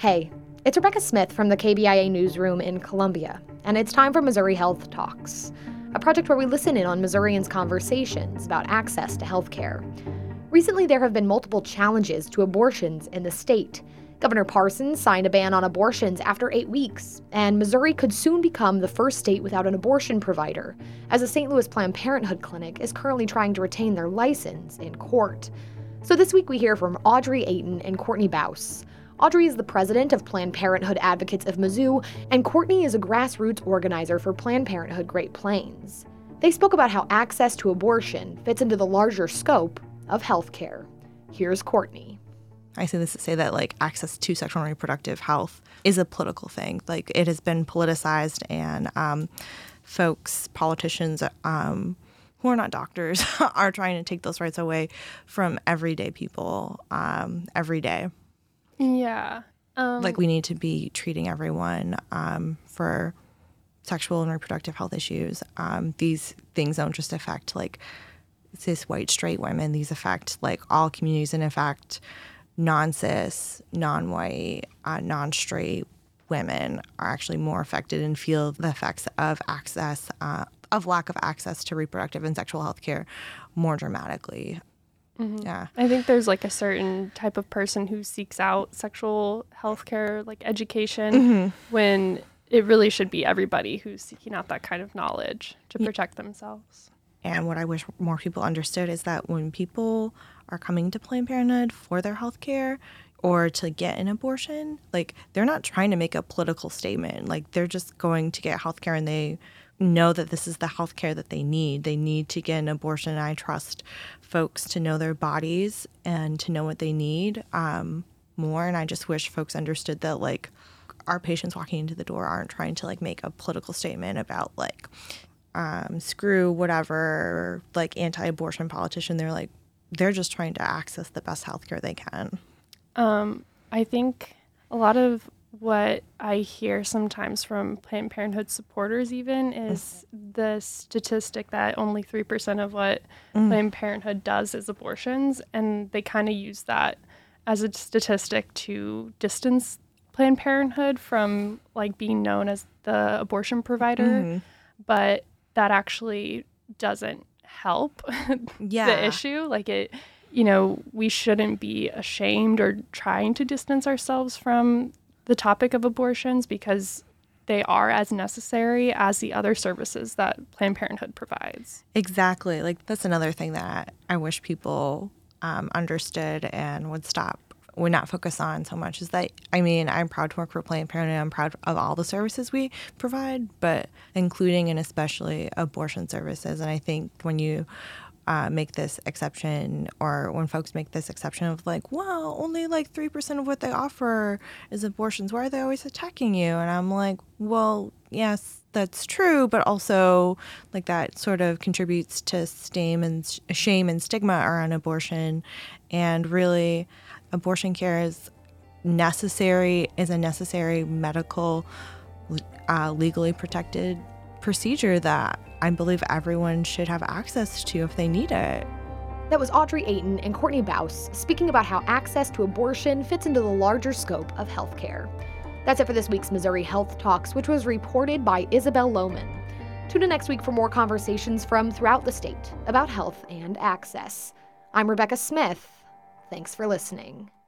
Hey, it's Rebecca Smith from the KBIA newsroom in Columbia, and it's time for Missouri Health Talks, a project where we listen in on Missourians' conversations about access to health care. Recently, there have been multiple challenges to abortions in the state. Governor Parsons signed a ban on abortions after 8 weeks, and Missouri could soon become the first state without an abortion provider, as a St. Louis Planned Parenthood clinic is currently trying to retain their license in court. So this week we hear from Audrey Ayton and Courtney Baus. Audrey is the president of Planned Parenthood Advocates of Mizzou, and Courtney is a grassroots organizer for Planned Parenthood Great Plains. They spoke about how access to abortion fits into the larger scope of healthcare. Here's Courtney. I say this to say that, access to sexual and reproductive health is a political thing. It has been politicized, and folks, politicians, who are not doctors, are trying to take those rights away from everyday people every day. Yeah. We need to be treating everyone for sexual and reproductive health issues. These things don't just affect, cis, white, straight women. These affect, all communities and affect non-cis, non-white, non-straight women are actually more affected and feel the effects of lack of access to reproductive and sexual health care more dramatically. Mm-hmm. Yeah. I think there's a certain type of person who seeks out sexual health care, education, when it really should be everybody who's seeking out that kind of knowledge to protect themselves. And what I wish more people understood is that when people are coming to Planned Parenthood for their health care or to get an abortion, they're not trying to make a political statement. They're just going to get health care, and they know that this is the health care that they need. They need to get an abortion. I trust folks to know their bodies and to know what they need more. And I just wish folks understood that, our patients walking into the door aren't trying to, make a political statement about, screw whatever, anti-abortion politician. They're just trying to access the best health care they can. I think a lot of what I hear sometimes from Planned Parenthood supporters even is the statistic that only 3% of what Planned Parenthood does is abortions, and they kind of use that as a statistic to distance Planned Parenthood from being known as the abortion provider, but that actually doesn't help the issue. We shouldn't be ashamed or trying to distance ourselves from the topic of abortions because they are as necessary as the other services that Planned Parenthood provides. Exactly. That's another thing that I wish people understood and would not focus on so much is that, I'm proud to work for Planned Parenthood. I'm proud of all the services we provide, but including and especially abortion services. And I think when you make this exception, or when folks make this exception of well, only 3% of what they offer is abortions, why are they always attacking you? And I'm well, yes, that's true, but also that sort of contributes to shame and stigma around abortion. And really, abortion care is a necessary medical, legally protected procedure that I believe everyone should have access to if they need it. That was Audrey Ayton and Courtney Baus speaking about how access to abortion fits into the larger scope of healthcare. That's it for this week's Missouri Health Talks, which was reported by Isabel Lohman. Tune in next week for more conversations from throughout the state about health and access. I'm Rebecca Smith. Thanks for listening.